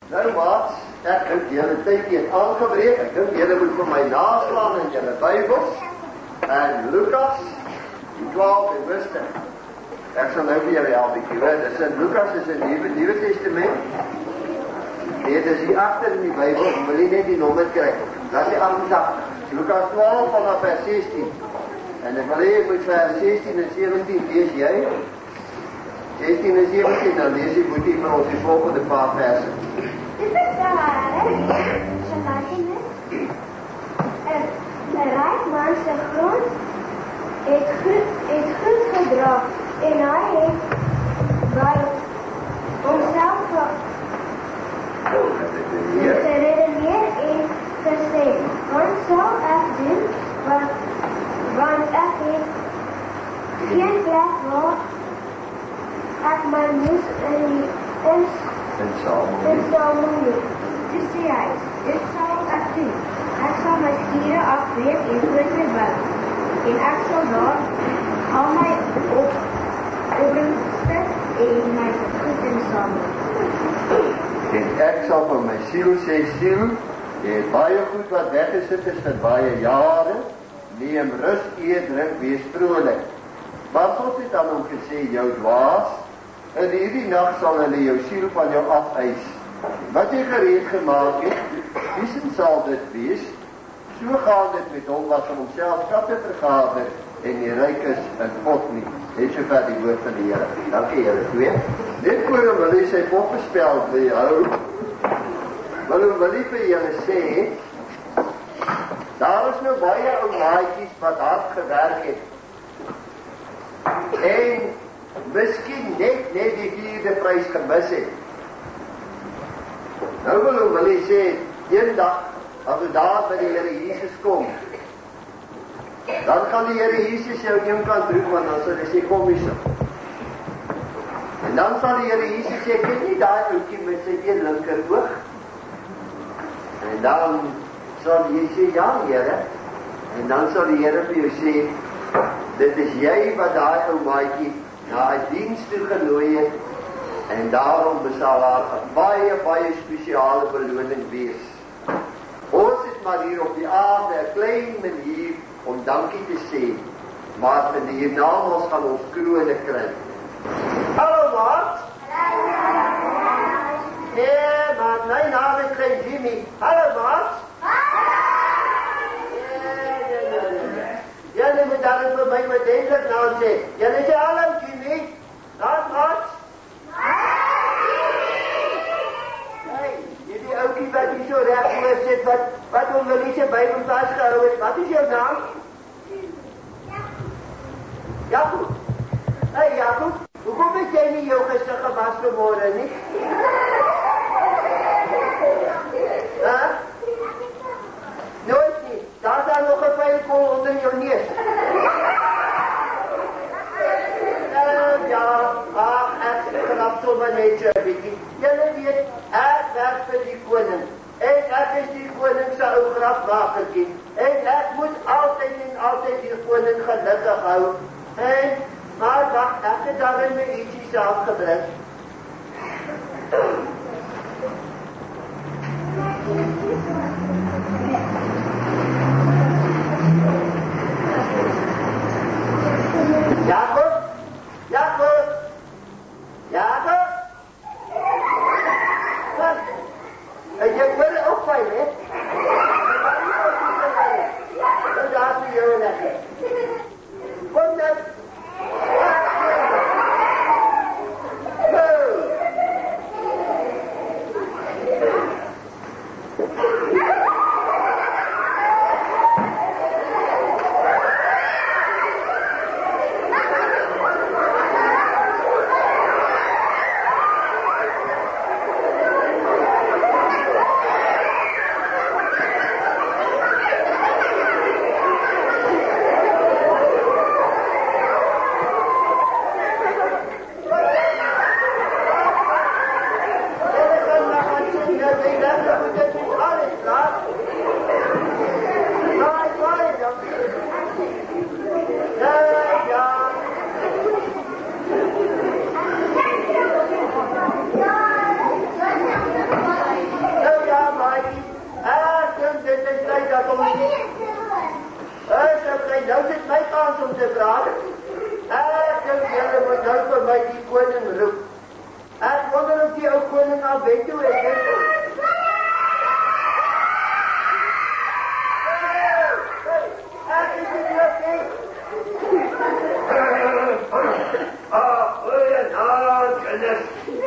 Nou wat, ek dink julle tydjie het aangebreek. Ek dink julle moet vir my naslaan in julle Bybels. En Lukas, die 12de hoofstuk. Ek sal nou vir julle help bietjie, hoor. Dis in Lukas is 'n Nuwe Testament. Nee, dis hier agter in die Bybel, wil jy net die nommer kry. Dat is die 88. Lukas 12 vanaf vers 16. En ek wil jy moet vers 16 en 17 lees jy. 16 en 17, dan lees jy moet jy vir ons die volgende paar verse. Dit is daar, een rijk man se grond het goed gedra en hy het by homself geredeneer en gesê, wat sal ek doen, want ek het geen plek waar ek my moes insamel nie. Toe sê hy, dit sal ek doen. Ek sal my skure afbreek en groter bou. En ek sal daar al my opbrengste en my goed insamel. En ek sal vir my siel sê, siel, jy het baie goed wat weggesit is vir baie jare, neem rus, eet, drink, wees vrolik. Maar God het aan hom gesê, jou dwaas, in hierdie nag sal hulle jou siel van jou afeis. Wat jy gereed gemaak het, wiesend sal dit wees, so gaan dit met hom wat van homself skatte vergader en die ryk is in God nie. Net so ver die woord van die Here. Dankie julle twee. Net voor wil hy sy poppenspel behou, wil hy vir julle sê, daar is nou baie ou maatjies wat hard gewerk het. En miskien net die 4de prys gemis het. Nou wil hy sê, eendag, as jy daar by die Here Jesus kom, dan gaan die Here Jesus jou eenkant roep, want dan sal hy sê, kom hier so. En dan sal die Here Jesus sê, ken nie daai ouetjie met sy een linker oog? En dan sal jy sê, ja Here, en dan sal die Here vir jou sê, dit is jy wat daai ou maatjie na 'n diens toe genooi het, en daarom sal daar 'n baie spesiale beloning wees. Ons het maar hier op die aarde 'n klein manier om dankie te sê, maar in die hiernamaals gaan ons krone kry. Hallo maat! Nee, maat, my naam is Klein Jimmy. Hallo maat! Julle moet dan vir my met eindelijk naam sê. Julle sê hallo Jimmy. Naam maat? Hey, die oukie wat hier so recht voor sit, wat om wil nie sy Bybel vastgehou het. Wat is jou naam? Jacob. Hey Jacob, hoekom het jy nie jou gesig gewas vanmorgen nie? Nooit nie. Daar is nog een pijlkool onder jou neus. Ja, ek grap sommer net so 'n bietjie. Julle weet, ek werk vir die koning. En ek is die koning se ou grapmakertjie. En ek moet altyd die koning gelukkig hou. Maar wacht, ek het daarin my ietsie saamgebring. Jacob? Wat? En jy hoor ook by, hè? Nou daar is jou lekker. Kom dan. na bed toe ek het. Ek is nie oké. Goeienaand, kinders.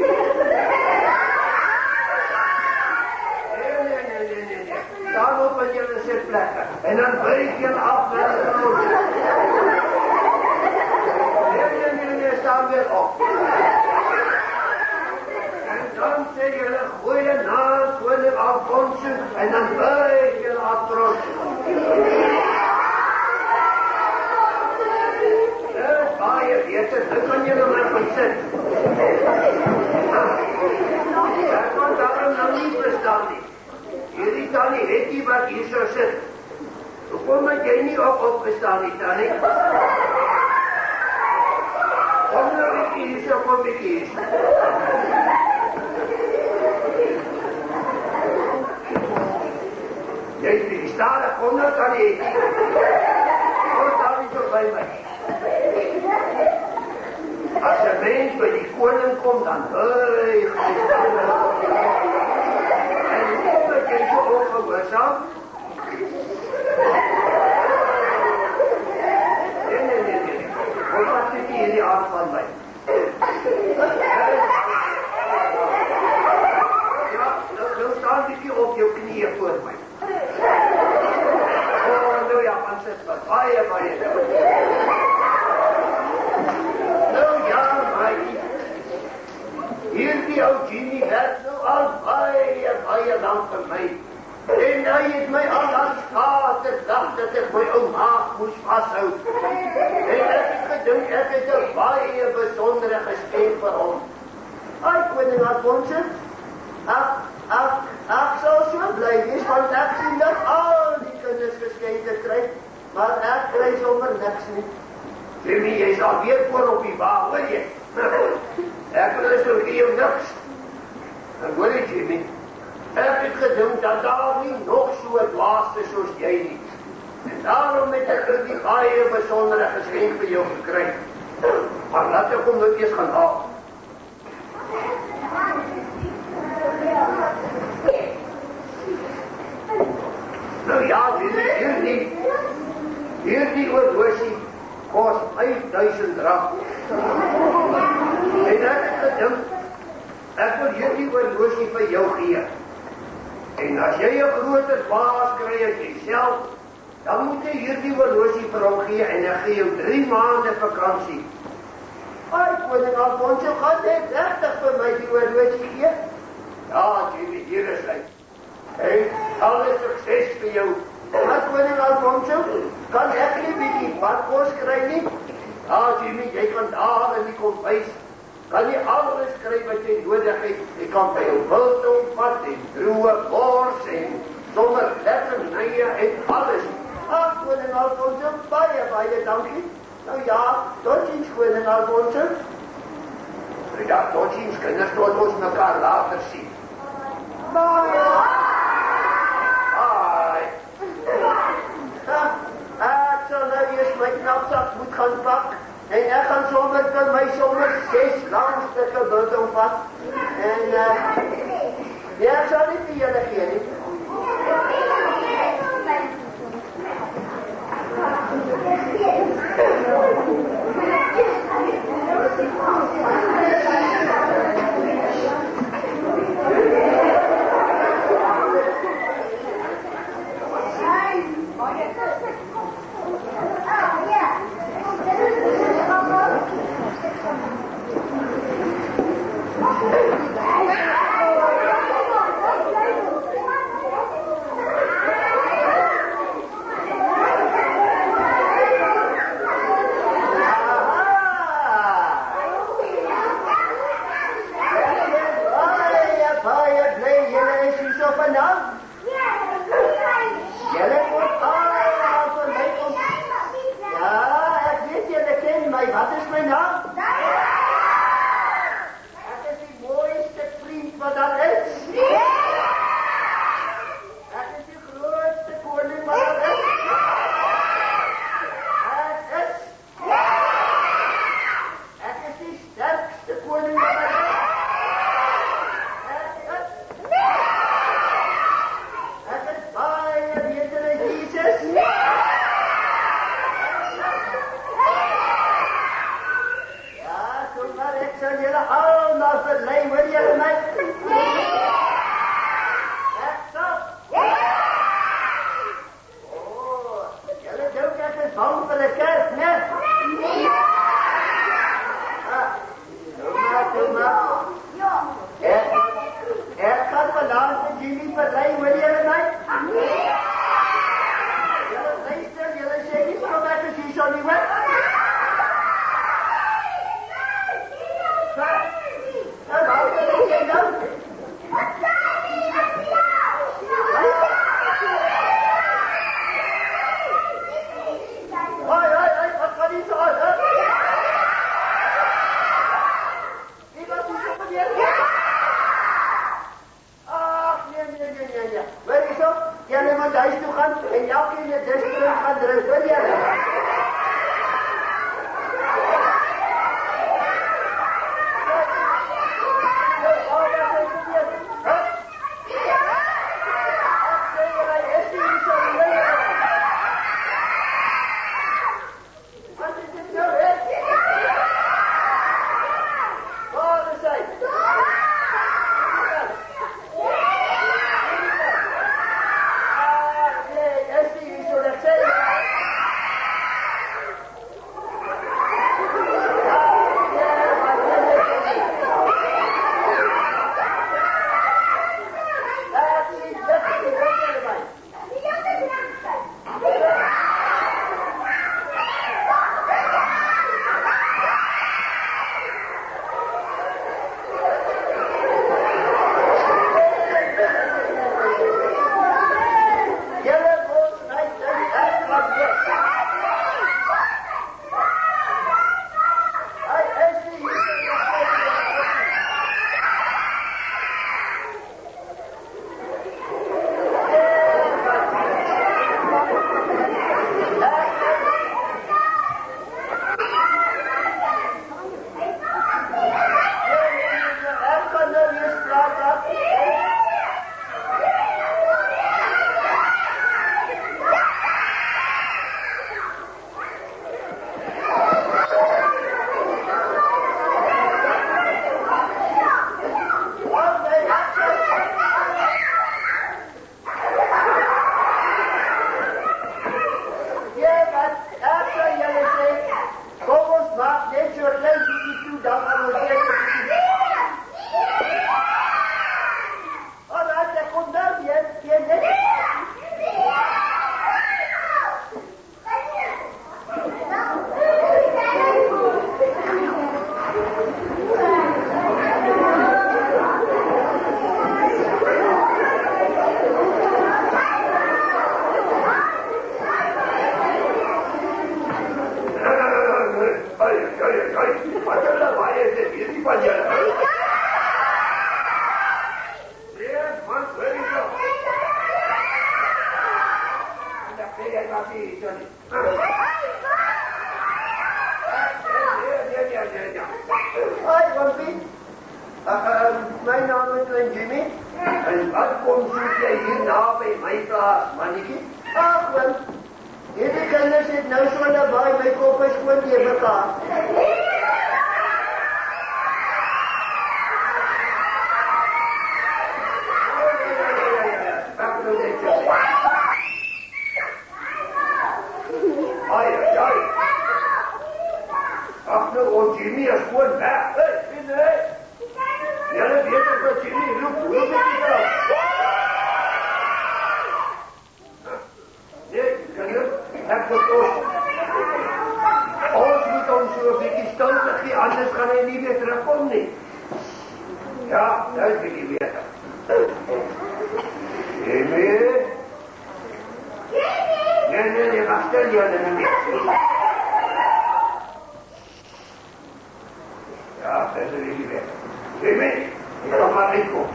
Nee. Staan op in julle sitplekke en dan buig julle af na die grond. Nee, staan weer op. En dan sê julle goeienaand, koning Alfonso, en dan buig julle achterom. Baie beter, nou kan julle maar gaan sit. Ek kan daarom nou nie verstaan nie. Hierdie Tannie Hetty wat hier so sit. Hoekom het jy nie opgestaan nie, Tannie? Kom nou bietjie hier so, kom bietjie hier. Jy is die stadig, kom nou Tannie Hetty. Kom Tannie so by my. As 'n mens by die koning kom, dan buig hy staan. En hoekom het jy so ongehoorsaam? Nee. Wat sit jy in die aard van my? Ja, nou staan bietjie op jou knieë voor my. Nou ja, man sit wat baie. Hierdie ou Jimmy werk nou al baie lang vir my. En hy het my al aan skade dag dat ek my ou maag moes vashou. En ek het gedink ek het 'n baie besondere geskenk vir hom. Ai, koning Alfonso, ek sal so bly wees, want ek sien dat al die kinders geskenke kry, maar ek kry sommer niks nie. Jimmy, jy sal weer voor op die wa, hoor jy? Ek wil eens nog jou niks. En hoor jy, Jimmy, ek het gedink dat daar nie nog so dwaas is soos jy nie. En daarom het ek die baie besondere geskenk vir jou gekry. Maar laat ek hom nou eers gaan haal. Nou ja, hierdie horlosie kos R5000. En ek het gedink, ek wil hierdie horlosie vir jou gee. En as jy 'n groter baas kry as jouself, dan moet jy hierdie horlosie vir hom gee en ek gee jou 3 maande vakansie. Ai, koning Alfonso, gaan jy regtig vir my die horlosie gee? Ja, Jimmy, hier is hy. En alle sukses vir jou. Maar koning Alfonso, kan ek nie bietjie badkos kry nie? Ja, Jimmy, jy kan daar in die kombuis. Kan jy alles kry wat jy nodig het? Jy kan by jou biltong vat en droë bors en sommer lekkernye en alles. Ag, koning Alfonso, baie dankie. Nou ja, tot ziens, koning Alfonso. Ja, tot ziens, kinders, tot ons mekaar later sien. Bye. Ek sal nou eers my knapsak moet gaan pak. En ek gaan sommer vir my 6 lang stukke biltong vat. En ek sal nie vir julle gee nie. Wat is mijn naam? Het is die mooiste vriend wat dat is. Het is die grootste koning wat dat is. Het is die sterkste koning wat dat is. Het en elkeen 'n disdrink gaan drink, hoor julle? My naam is Jimmy. En wat kom soek jy hier na by my plaas, mannetjie? Ag, want hierdie kinders het nou so naby my kop is skoon te mekaar. Ag nou, o Jimmy is gewoon weg. Hey, julle weet ek wat Jimmy roep het jy nou? Nee, kinders, ek moet ons moet ons so 'n bietjie stilte gee, anders gaan hy nie weer terugkom nie. Ja, nou is bietjie beter. Jimmy? Nee, wacht stil julle nie. Ja, dat is een weg. Jimmy, ik kan maar niet komen.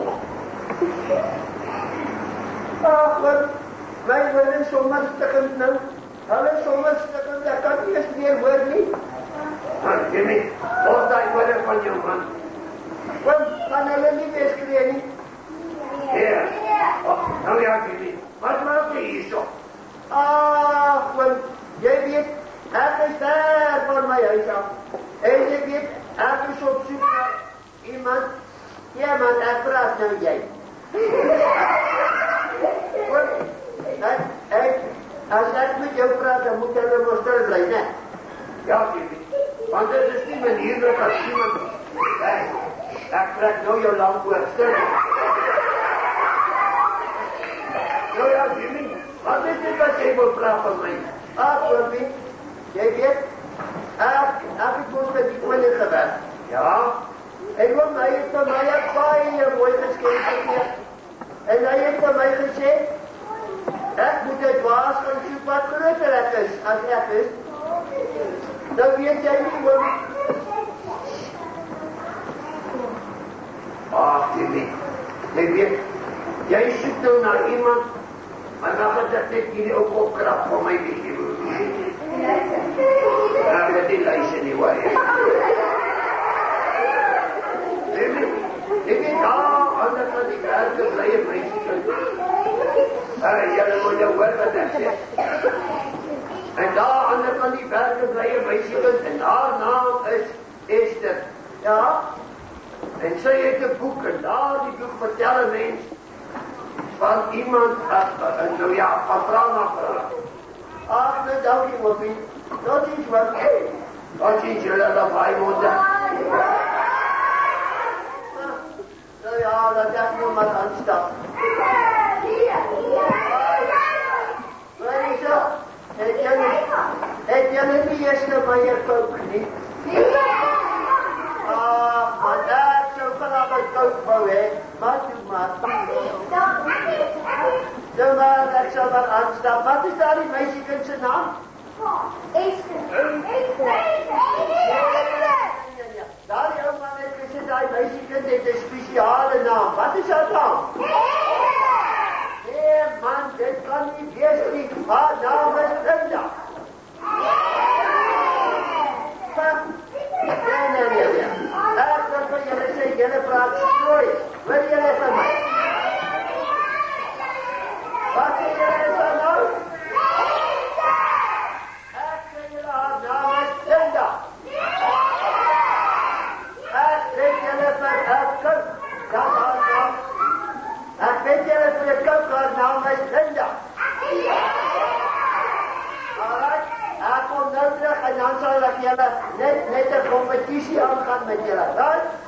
Ach, wat? Wij willen zomaar stukkend nou. Alle zomaar stukkend, dat kan niet eens meer worden, niet? Jimmy, wat dat worden van jou, man? Want, kan hulle niet meer schreeuwen, niet? Ja. Oh, nou ja, Jimmy, wat maak je hier zo? Ach, want, jij weet, het is daar van mijn huis af. En je weet, ek is op soek na iemand. Ja, man, ek praat nou jy. As ek met jou praat, dan moet jy maar stil bly, ne? Ja, Jimmy. Want dit is nie manierlik as iemand... Ek trek nou jou lang oor, stil. Nou ja, Jimmy, wat is dit wat jy wil praat van my? Jimmy, jy weet... Ek het ons met die koning gewerk. Ja? En oom, hy het vir my een baie mooi geskenk gegeven. En hy het vir my gesê, ek moet het waas gaan soek wat groter ek is, as ek is. Nou weet jy nie, oom. Ach, Jimmy, jy weet, jy soek nou na iemand Maar dan gaat dat net hierdie ook opkrap van my bietjie. Ja, met die lyse nie hoor. Ek weet daar, anders van die kerk bly 'n meisiekind. Julle moet nou hoor wat ek sê. En daar anders van die berge bly 'n meisiekind en haar naam is Esther. Ja? En sy het 'n boek en daar die boek vertel 'n mens van iemand nou ja, van vrouw na vrouw. Ach, nou dankie moppie. Dat is wat. Dat is julle lawaai moeten. Nou ja, dat ek nou maar aanstap. Wat is dat? Het julle nie eerste my kook nie? Maar ek sou vanaf my kook wou hê. Maar toe maar. Nou maar, ek sal maar aanstap. Wat is daar die meisiekind se naam? Esther. Daar die ou man het gesê, die meisiekind het 'n spesiale naam. Wat is haar naam? Nee man, dit kan nie wees nie. Haar naam is Linda. Nee. Ek wil vir julle sê, julle praat strooi. Wil julle van my? Wat sê julle van nou? Ek sê julle haar naam is Linda. Ek weet julle vir 'n kind, dat haar naam. Ek weet julle vir 'n kind, haar naam is Linda. Alright, ek kom nou terug en dan sal ek julle net 'n kompetisie aangaan met julle, right?